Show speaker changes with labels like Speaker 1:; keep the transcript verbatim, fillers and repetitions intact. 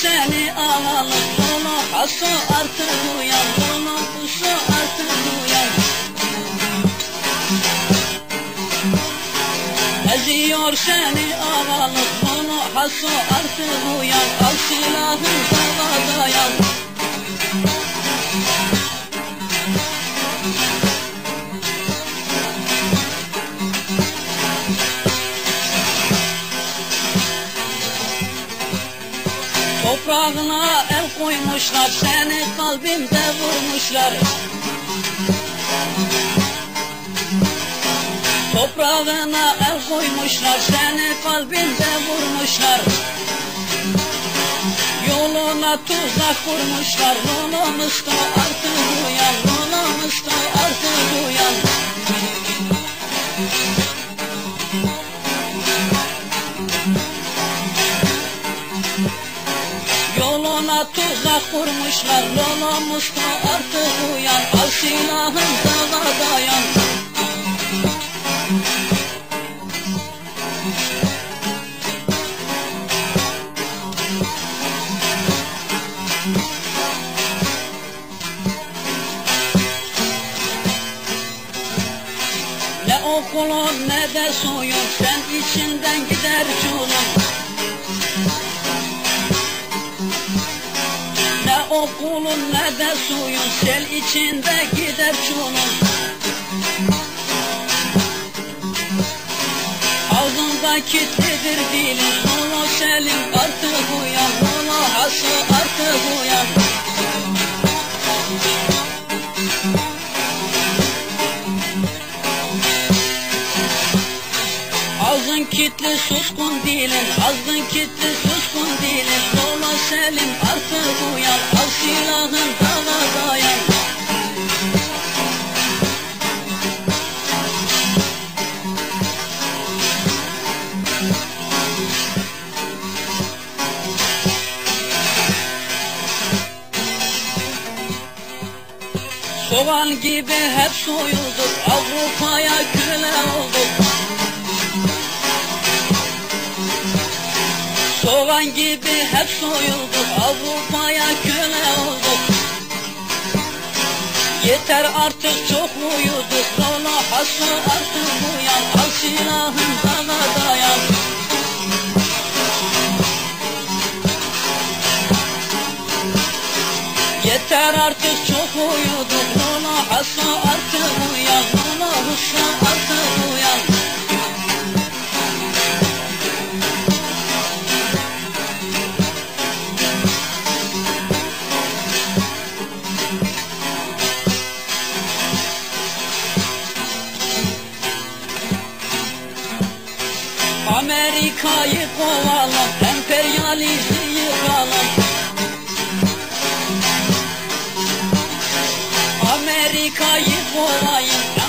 Speaker 1: seni alalım, Lolo haso artık uyan, Lolo huso artık uyan. Eziyor seni alalım, Lolo haso artık uyan, al silahın dağa dayan. Toprağına el koymuşlar, seni kalbimde vurmuşlar. Toprağına el koymuşlar, seni kalbimde vurmuşlar. Yoluna tuzak kurmuşlar, Lolo Musto artık uyan, Lolo Musto artık uyan. Yoluna tuzak kurmuşlar, Lolo Musto artık uyan, al silahın dağa dayan. Ne okulun ne de suyun, sen içinden gider çulun. Ne okulun ne de suyun, sel içinde gider çulun. Ağzında kilitlidir dilin, Lolo Selim artık uyan, Lolo haso artık uyan. Ağzın kilitli suskun dilin, ağzın kilitli suskun dilin, Lolo Selim artık uyan, al silahın dağa dayan. Soğan gibi hep soyulduk, Avrupa'ya köle olduk. Soğan gibi hep soyulduk, Avrupa'ya köle olduk. Yeter artık çok uyuduk, Lolo haso artık uyan, al silahın dağa dayan. Yeter artık çok uyuduk, Lolo haso artık uyan, Lolo huso artık uyan. Amerika'yı kovalım, emperyalizmi yıkalım. Amerika'yı kovalayın,